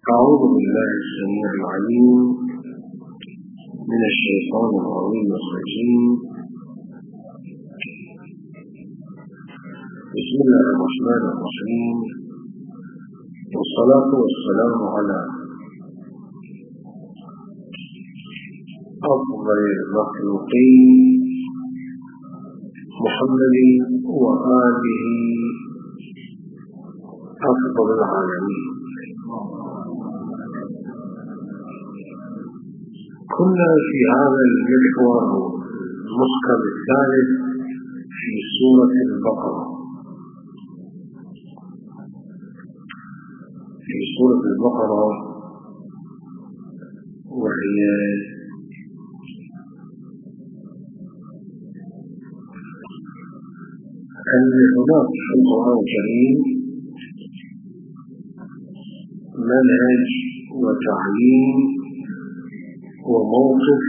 أعوذ بالله السميع العليم من الشيطان الرجيم. بسم الله الرحمن الرحيم، والصلاة والسلام على أفضل المخلوقين محمد وآله أفضل العالمين. كنا في هذا المحور المحكم الثالث في سورة البقرة. في سورة البقرة وهي أن هناك في القرآن الكريم منهج وتعليم وموقف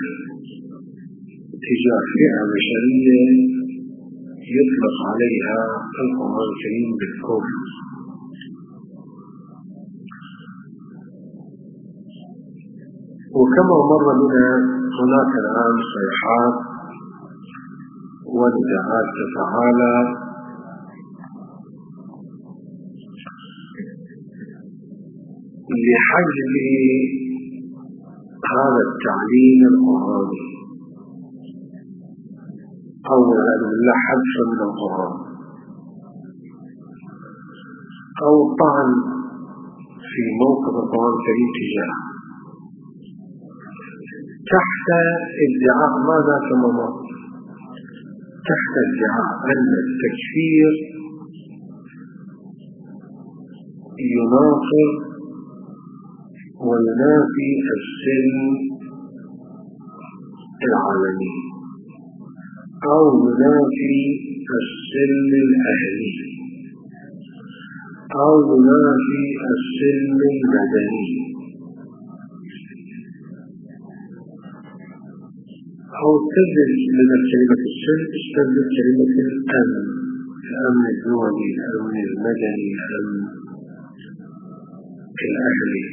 تجاه فئة بشرية يطلق عليها القرآن الكريم بالكفر. وكما مر بنا هناك الآن صيحات ونداءات تتعالى لحجب هذا التعليم القرآني أو لا حذف من القرآن أو طعن في موقف القرآن الكريم تجاهه تحت ادعاء ماذا كما مر؟ تحت ادعاء أن التكفير يناقض وينافي السلم العالمي أو ينافي السلم الأهلي أو ينافي السلم المدني أو تبدل بدل كلمة السلم تستبدل كلمة الأمن، الأمن الدولي، الأمن المدني، الأمن الأهلي.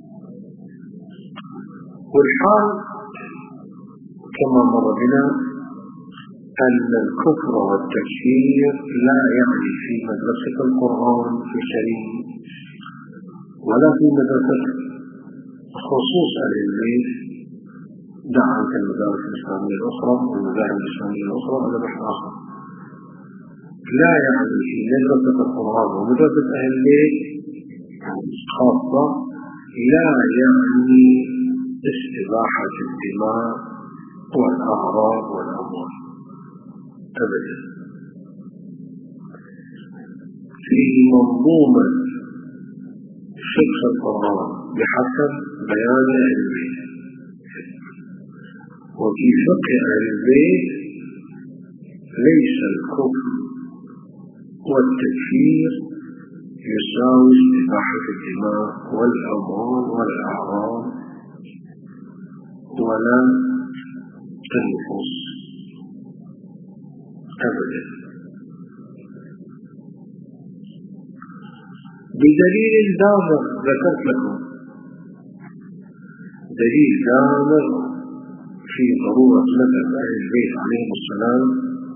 والحال كما مر بنا أن الكفر والتكفير لا يعني في مدرسة القرآن الكريم ولا في مدرسة خصوص أهل البيت. دعا كالمدارس الإسلامية الأخرى والمذاهب الإسلامية الأخرى على بحث آخر. لا يعني في مدرسة القرآن ومدرسة أهل البيت خاصة لا يعني استباحة الدماء والأعراض والأموال أبدا. في منظومة فقه القرآن بحسب بيان أهل البيت، وفي فقه أهل البيت ليس الكفر والتكفير يساوي استباحة الدماء والأموال والأعراض ولا النفوس أبدا، بدليل دامغ ذكرت لكم دليل دامغ في ضرورة مذهب أهل البيت عليهم السلام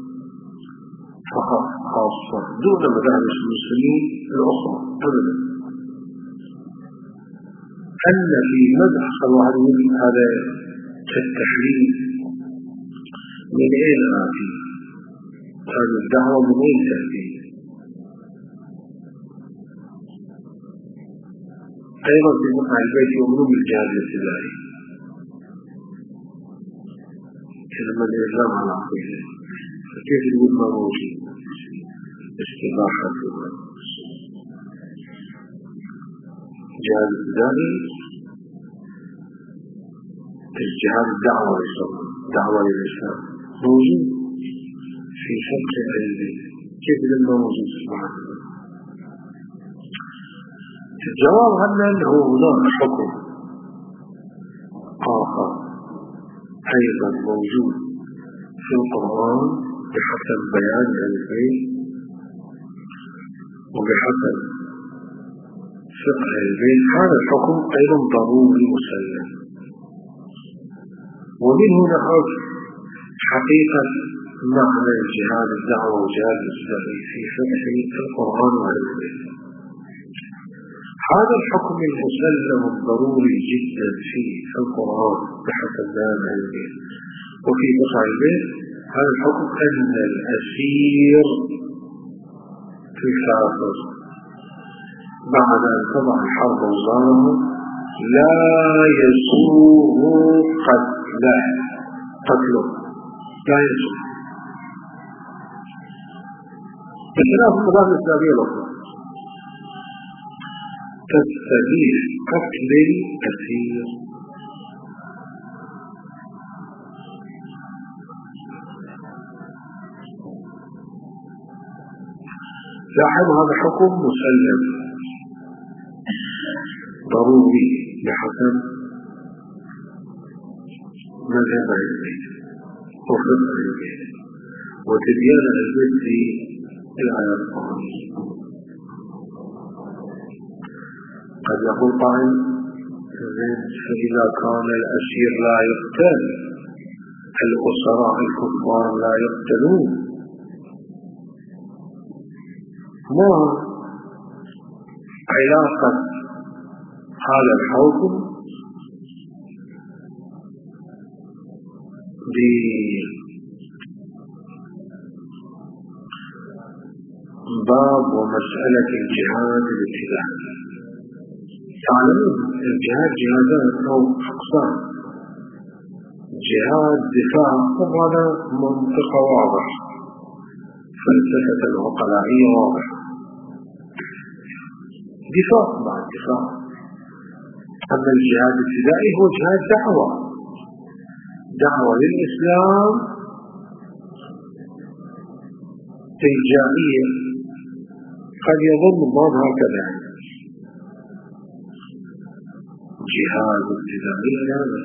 فقط خاصة دون مذاهب المسلمين الأخرى أبدا. أن في مذهب الوحيد هذا التحليل من أين آتي؟ هذه الدعوة من أين تأتي؟ أيضا في مذهب البيت يؤمنون بالجهاد الابتدائي كلمة الإسلام على عقيدة، فكيف يقول ما موجود استباحة الجهاد الابتدائي؟ الجهاد الدعوة للإسلام، دعوة للإسلام موجود في فقه أهل البيت، كيف لما موجود سبحانه الله؟ الجواب أنه هناك حكم آخر أيضا موجود في القرآن بحسب بيان أهل البيت وبحسب فقه البيت هذا الحكم أيضا ضروري مسلم. ومنه نعرف حقيقة معنى جهاد الدعوة وجهاد الإسلامي في فقه القرآن والبيت. هذا الحكم المسلم الضروري جدا في القرآن بحسب دام البيت وفي فقه البيت. هذا الحكم أن الأسير في الكافر بعد أن تضع الحرب أوزاره لا يسوغ قتله لا يسوغ، بخلاف المضاد الإسلامية الأخرى تستبيح قتل الأسير. لاحظ هذا حكم مسلم ضروري بحسب مذهب البيت وفقه البيت وتبيان البيت في الآيات القرآنية. قد يقول قائل فإذا كان الأسير لا يقتل الأسراء الكفار لا يقتلون، ما علاقة هذا الحكم بباب ومسألة الجهاد الابتدائي؟ تعلمون الجهاد جهادات أو أقسام، جهاد دفاع وهذا منطقة واضح، فلسفة العقلائية واضحة، دفاع بعد دفاع. أما الجهاد الابتدائي هو جهاد دعوة للإسلام تلجائية. قد يظن البعض هكذا جهاد ابتدائي هذا،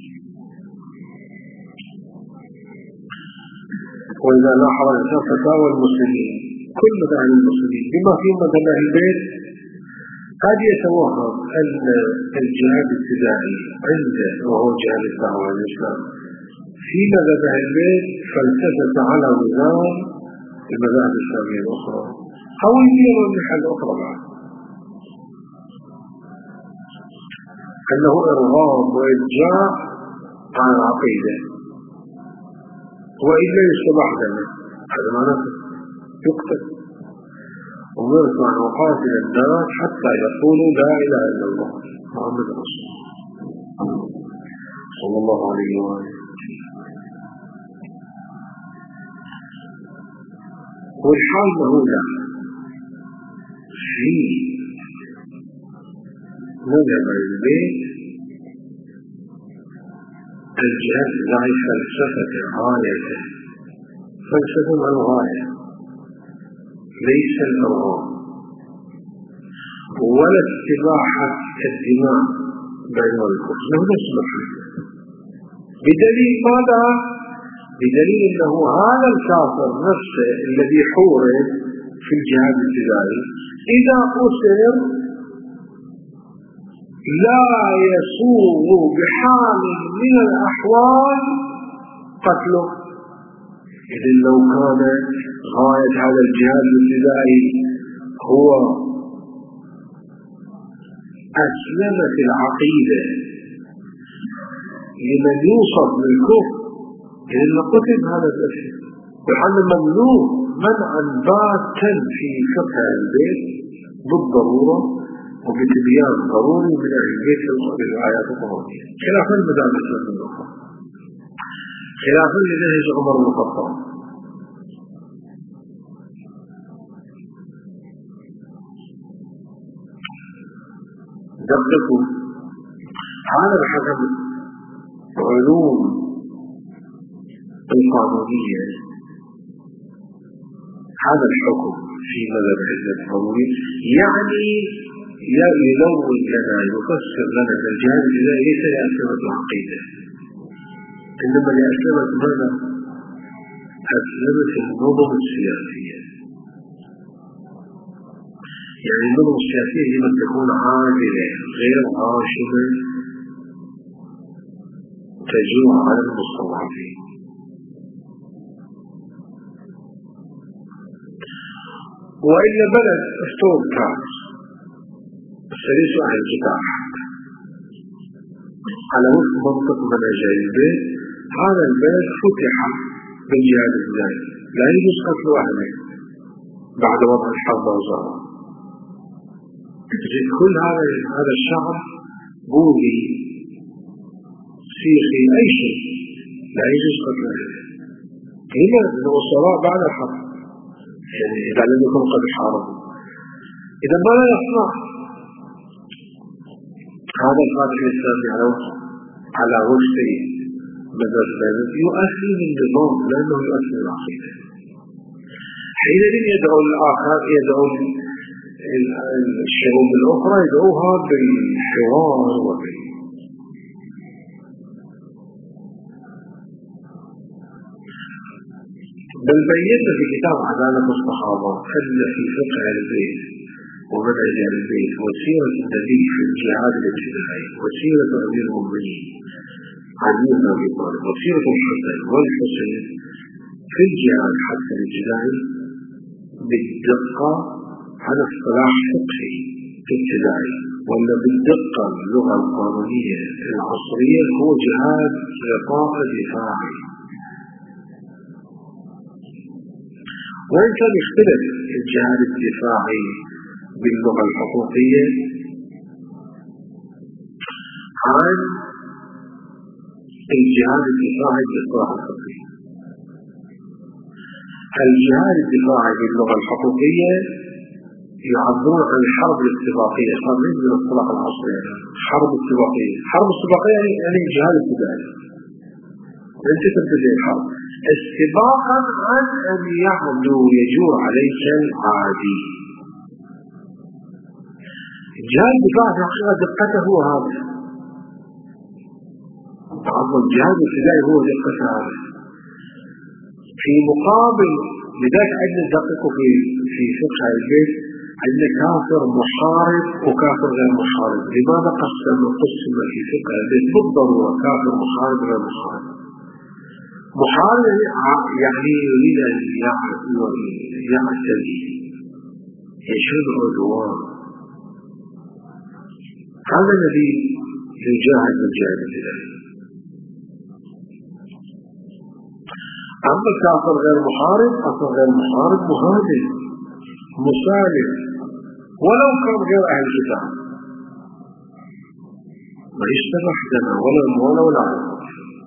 وإذا لاحظ الإنسان فتاوى المسلمين كل مذاهب المسلمين بما فيهم مذهب أهل البيت قد يتوهم أن الجهاد الابتدائي عنده وهو جهاد الدعوة للإسلام في مذهب أهل البيت فلسفة على وزان المذاهب الإسلامية الأخرى أو يدير الناحية الأخرى بعد أنه إرغام وإرجاع عن العقيدة وإلا يصبح لنا هذا معناه يقتل. ومرت عن وقاتل الناس حتى يقولوا لا إله إلا الله محمد رسول الله صلى الله عليه وآله. والحال مهولة في مذهب البيت الجهاد الداعي فلسفة غايته، فلسفة الغاية ليس الإرغام ولا استباحة الدماء بين الكفر، له نسبة بدليل ماذا؟ بدليل أنه هذا الكافر نفسه الذي حورب في الجهاد الابتدائي إذا أسر لا يسوغ بحال من الأحوال قتله. إذن لو كان غاية هذا الجهاد الابتدائي هو أسلمة العقيدة لمن يوصف بالكفر إذن لقتل هذا الأشياء. وحال ممنوع منعا باتا في فقه البيت بالضرورة وبتبيان ضروري من البيت في الآيات القرآنية خلافا لمذاهب الإسلام الأخرى، خلافا لنهج عمر بن الخطاب. دققوا هذا بحسب علوم القانونية هذا الحكم في مذهب الإسلام الضروري يعني يلون لنا يفسر لنا الجهاد الابتدائي ليس لأسلمة العقيدة إنما لأسلمة ماذا؟ أسلمة النظم السياسية. يعني النظم السياسية يجب أن تكون عادلة غير غاشمة تجوع على المستضعفين. وإلا بلد أفتوب كاس السليس أهل الكتاب على وفق منطق مناجع البيت، هذا البلد فتح بالجهاد الإسلامي، لا يجوز قتل أهله بعد وضع الحرب وزارة. تجد كل هذا الشعب بوذي سيخي أي شيء، لا يجوز قتل أهله. هنا الوصراء بعد الحرب، يعني إذا لم يكن قد حاربوا، إذا ماذا يصنع هذا القادم الإسلامي على وجه مدرسة يؤثر النظام لأنه يؤثر العقيدة. حينئذ يدعو الآخر، يدعو الشعوب الأخرى يدعوها بالحوار بل بيّن في كتاب عدالة الصحابة أن في فقه البيت ومنهج البيت وسيرة النبي في الجهاد الابتدائي وسيرة أمير المؤمنين علي بن أبي طالب وسيرة الحسن والحسين في الجهاد حتى الابتدائي بالدقة على اصطلاح فقهي ابتدائي، ولا بالدقة اللغة القانونية العصرية هو جهاد غطاء دفاعي. وإن كان يختلف الجهاد الدفاعي باللغة الحقوقية عن الجهاد الدفاعي بالاصطلاح الفقهي. الجهاد الدفاعي باللغة الحقوقية يعبرون عن الحرب الاستباقية، خارجين من الاصطلاح العصري. حرب استباقية، حرب استباقية يعني جهاد ابتدائي، انت تبتدئ الحرب استباقا عن ان يجور عليك العادي. الجهاد الدفاعي في حقيقة دقته هو هذا، عفوا الجهاد الابتدائي هو دقته هذا. في مقابل لذلك عندنا ندقق في فقه البيت عندنا كافر محارب وكافر غير محارب. لماذا قسم في فقه البيت بالضرورة كافر محارب غير محارب؟ محارب يعني يريد أن يعتدي يشن عدوان، هذا الذي يجاهد بالجهاد الإلهي. أما الكافر غير محارب، كافر غير محارب مهاجم مسالم ولو كان غير أهل الكتاب، ما يشتبه دنا ولا المولى ولا عرب.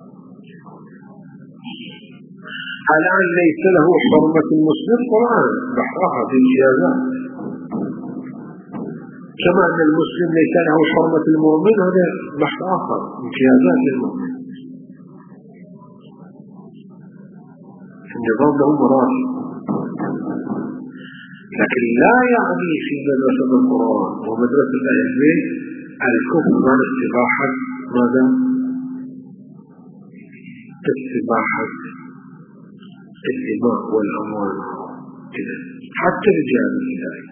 الآن ليس له حرمة المسلم طبعا بحرها بامتيازات، كما أن المسلم ليس له حرمة المؤمن، هذا بحث آخر امتيازات للمؤمن. النظام له مراتب، لكن لا يعني في مدرسة القرآن ومدرسة أهل البيت الكفر مع استباحة ماذا؟ استباحة الدماء والأموال كذا حتى الجهاد الإلهي،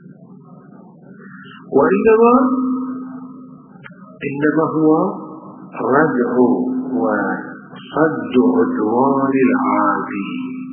وإنما هو ردع وصد عدوان العادي.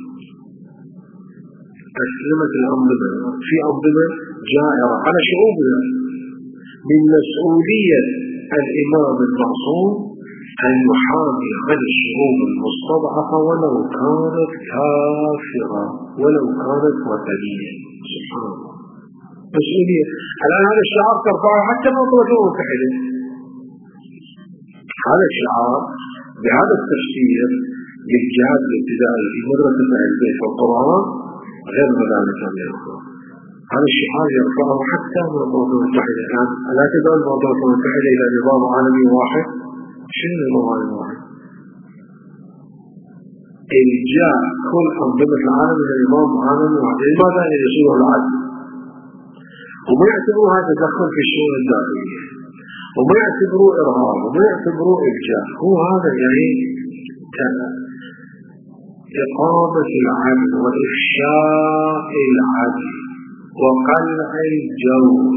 أسلمت الأنظمة في أنظمة جائرة على شعوبنا، من مسؤولية الإمام المعصوم أن يحامي عن الشعوب المستضعفة ولو كانت كافرة ولو كانت وثنية. سبحان الله، مسؤولية. الآن هذا الشعار ترفعه حتى منظمة الأمم المتحدة، هذا الشعار بهذا التفسير للجهاد الابتدائي في مدرسة أهل البيت والقرآن غير ذلك الأخرى. هذا الشعار يرفعه حتى منظمة الأمم المتحدة. الآن لا تدعو منظمة الأمم المتحدة إلى نظام عالمي واحد. شنو نظام عالمي واحد؟ إلجاء كل أنظمة العالم إلى نظام عالمي واحد. لماذا؟ يصير العدل، وما يعتبروها تدخل في الشؤون الداخلية، وما يعتبروه إرهاب، وما يعتبروه إلجاء. هو هذا يعني إقامة العدل وإفشاء العدل وقلع الجوز.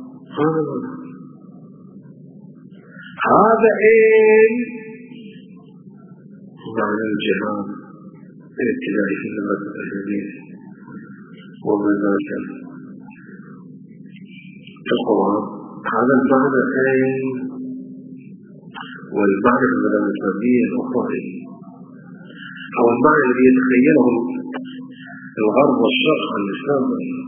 هذا معنى الجهاد الابتدائي في المدرسة التجريبية ومدرسة القرآن. هذا المعنى والمعنى في المدرسة الإسلامية الأخرى أو المعنى الذي يتخيله الغرب والشرق عن الإسلام.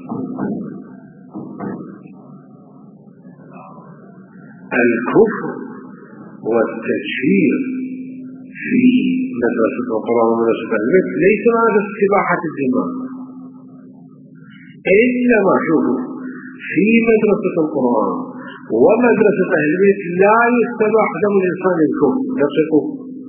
الكفر والتكفير في مدرسة القرآن ومدرسة البيت ليس معنى استباحة الدماء، إنما شوفوا في مدرسة القرآن ومدرسة أهل البيت لا يستباح دم الإنسان الكفر. دقيقوا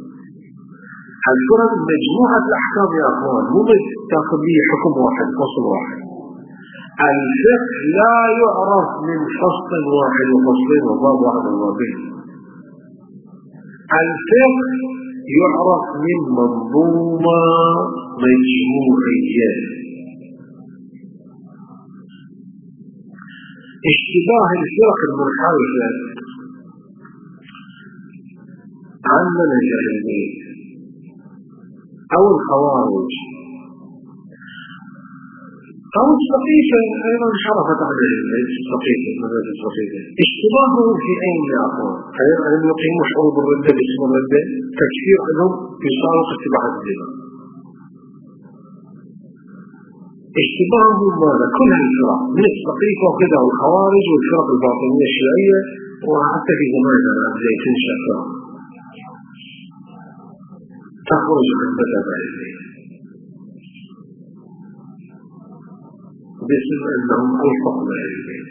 الفرق مجموعة الأحكام يا أخوان، مو تأخذ لي حكم واحد فصل واحد. الفقه لا يعرف من فصل واحد وفصلين وباب واحد وبابين. الفقه يعرف من منظومة مجموعية. اشتباه الفرق المنحرفة عن منهج أهل البيت أو الخوارج أو الصقيفة أيضا انحرفت عن أهل البيت. الصقيفة اشتباههم في أين يا أخوان؟ أن يقيموا حروب الردة باسم الردة، تكفير عنهم يساوي اتباع الدماء. اشتباههم ماذا؟ كل الفرق من الصقيفة وكذا والخوارج والفرق الباطنية الشيعية، وحتى في زماننا زي تنشأ فرق تخرج عن مذهب أهل البيت باسم أنهم ألفقوا أهل البيت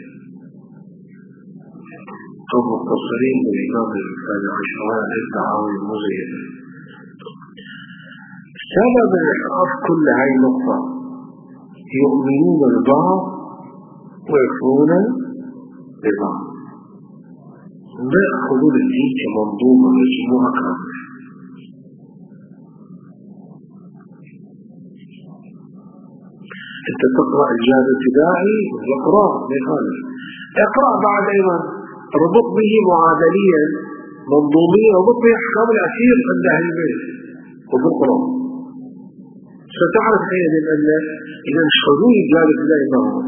أو متصلين بالإمام الثاني عشر الدعاوى المزيدة. سبب إحراف كل هاي النقطة يؤمنون البعض ويكفرون بالبعض، ما يأخذون الدين كمنظومة مجموعة كاملة. أنت تقرأ الجهاد الابتدائي واقرأ بخالف، اقرأ بعد أيضا ربط به معادليا منظوميا ربط به أحكام الأسير عند أهل البيت وفي القرآن، ستعرف حينئذ أن إذا حدود الجهاد الابتدائي ما هو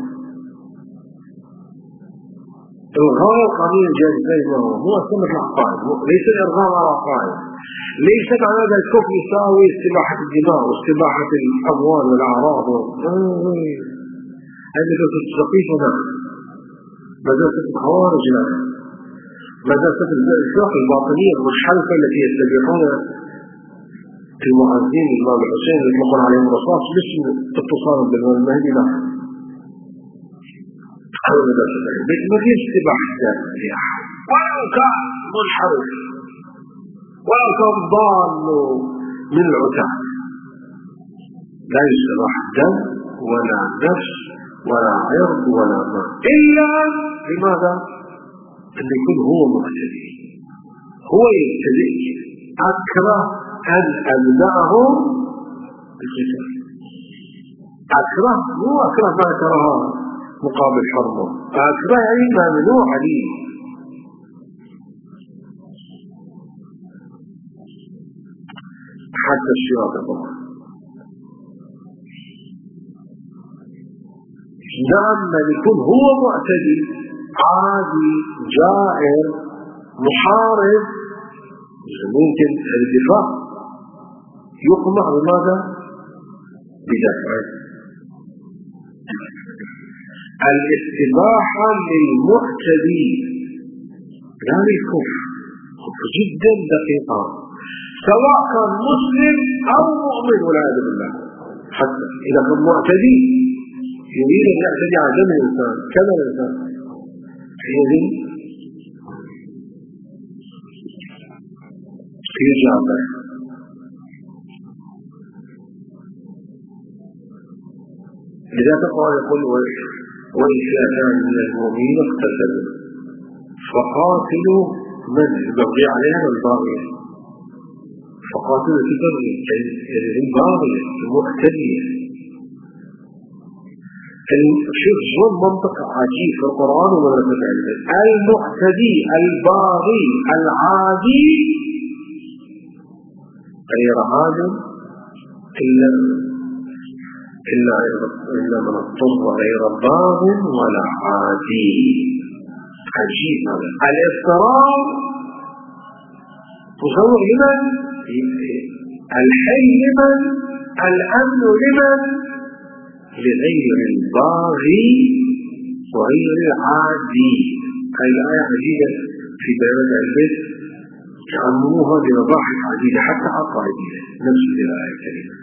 إلغاء قانون الجهاد الابتدائي ما هو أسمى العقائد، ليس الإلغاء على العقائد، ليس معنى هذا الكفر يساوي استباحة الدماء واستباحة الأموال والأعراض. هذه مدرسة الصقيفة لا، مدرسة الخوارج لا، مدرسة الفرق الباطنية المنحرفة التي يستبيحون المعزين الإمام الحسين يطلقون عليهم الرصاص باسم اتصالا بالإمام المهدي لا. هذا مدرسة البيت ما فيه استباحة لأحد ولو كان منحرف ولو كان ضال من العتاد، لا يستباح الدم ولا نفس ولا عرض ولا ماء إلا لماذا؟ أن يكون هو مبتدئ، هو يبتدئ. أكره أن أبدأه بالقتال، أكره مو أكره ما أكرها مقابل حرمه، أكره يعني ممنوع عليه. حتى الشياطة طبعا نعم من يكون هو معتدي عادي جائر محارب ممكن الدفاع يقمع بماذا؟ بدفعه. الاستباحة للمعتدي لا للكفر، كفر جدا دقيقة سواء كان مسلم أو مؤمن والعياذ بالله. حتى إذا كان معتدي يريد أن يعتدي على دم الإنسان كما الإنسان حينئذ يرجع به. لذا تقوى يقول وإن فئتان من المؤمنين اقتتلوا فقاتلوا من يبغي عليها الباغية، فقاتلوا التي تبغي الباغية المعتدية شوف شلون منطق عجيب في القرآن ومدرسة العلم. المعتدي الباغي العادي غير عادل إلا من اضطر غير باغ ولا عادي. عجيب هذا الاضطرار تصور لمن؟ الحل لمن؟ الأمن لمن؟ لغير الباغي وغير العادي. هذه الآية عجيبة في بيان البيت، تعمموها بمباحث عديدة حتى عقائدية. نفس الآية الكريمة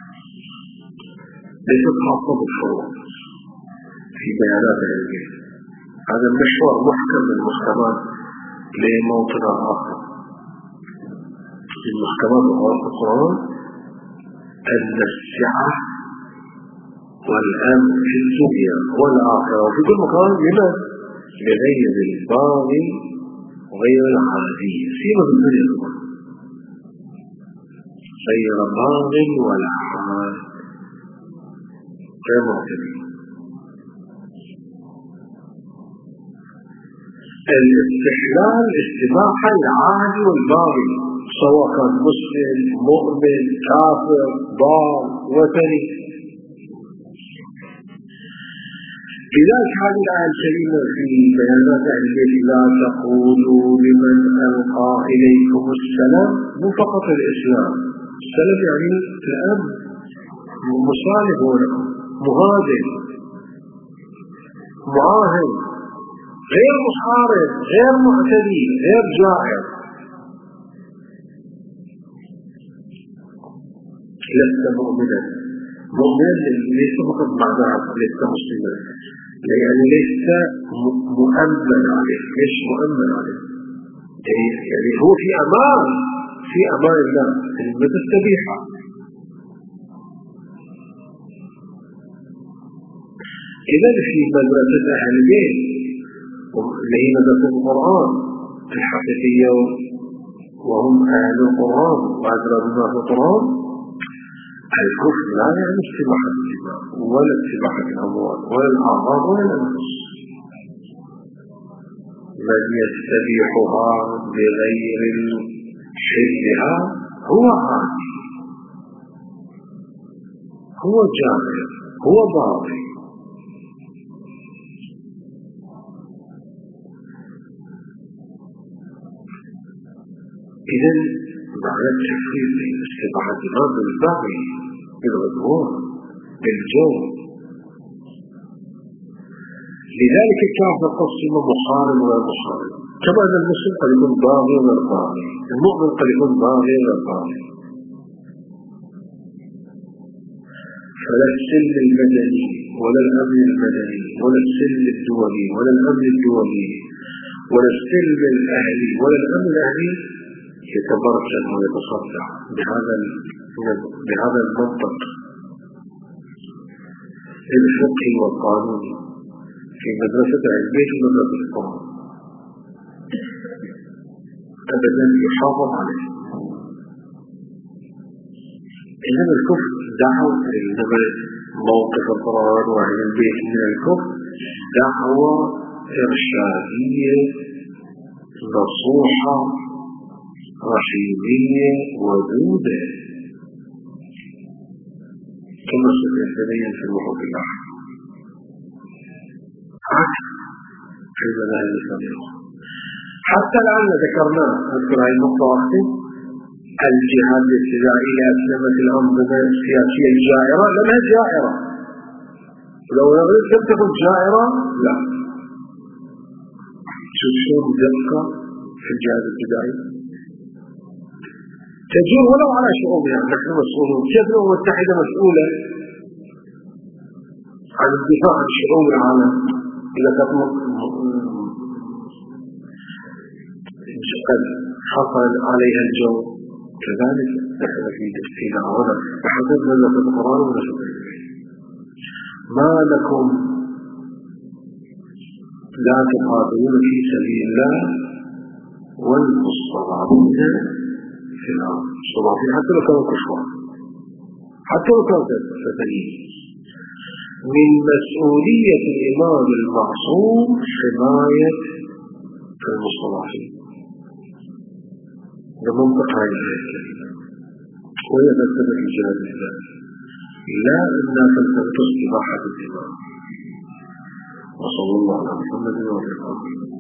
ليست خاصة بالفروع في بيانات البيت. هذا المشروع محكم من المحكمات لموطن آخر. المحكمات القرآن أن السعة والأمن في الدنيا والآخرة وفي كل مكان لمن؟ لغير الباغي وغير العادي. سيما في الدنيا غير باغ ولا عاد غير معتدي. الاستحلال استباحة العادي والباغي سواء كان مسلم مؤمن كافر ضال وثني. لذلك هذه الآية الكريمة في بيانات أهل البيت لا تقولوا لمن ألقى إليكم السلام مو فقط الإسلام. السلام يعني الأمن مصالح لكم مهاجم معاهد غير محارب غير معتدي غير جائر. لست مؤمنا. مؤمنا ليس فقط معناها لست مسلما، يعني ليس مؤمن عليه. ليش مؤمن عليه؟ يعني هو في أمان الله كلمة السبيحة. إذا في مدرسة أهل البيت اللي هي مدرسة القرآن الحقيقية وهم أهل القرآن وأدرى بما في القرآن، الكفر لا يعني استباحة الدماء ولا استباحة الأموال ولا الأعراض ولا الأنفس. من يستبيحها بغير حلها هو عادي، هو جاهل، هو باغي. إذن معنى التفريق بين استباحة الدماء بالباغي بالغدوان بالجو. لذلك الكافر قسم محارب وغير محارب، كما أن المسلم قد يكون باغي وغير باغي، المؤمن قد يكون باغي وغير باغي. فلا السلم المدني ولا الأمن المدني ولا السلم الدولي ولا الأمن الدولي ولا السلم الأهلي ولا الأمن الأهلي يتبرجل ويتصدع بهذا المنطق الفقهي والقانوني في مدرسة البيت ومدرسة القرآن. أبدا يحافظ عليه. إنما الكفر دعوة، إنما موقف القرآن وأهل البيت من الكفر دعوة إرشادية نصوحة رحيمية ودودة كما سيتبين في الوحوف الآخر عكس في المذاهب السابقة. حتى الآن ذكرناه، أذكر هذه النقطة وقتي، الجهاد الابتدائي لأسلمة الأنظمة السياسية الجائرة لما جائرة، لو لم تكن جائرة لا. شوف دقة في الجهاد الابتدائي تجور ولو على شعوبها. نحن مسؤولون، كيف الأمم المتحدة مسؤولة عن الدفاع عن شعوب العالم إذا كانت حصل عليها الجو؟ كذلك نحن في دعونا بحسب مدرسة القرآن ومدرسة البيت. ما لكم لا تقاتلون في سبيل الله والمستضعفين في الأرض. المستضعفين حتى لو كانوا كفار، حتى لو كانوا فتنين. من مسؤولية الإمام المعصوم حماية المصطلحين. ده منطق هذه الكلمة، وهي تثبت الجهاد لله، لا أنها تلتمس إباحة الدماء. وصلى الله على محمد وعلى آله.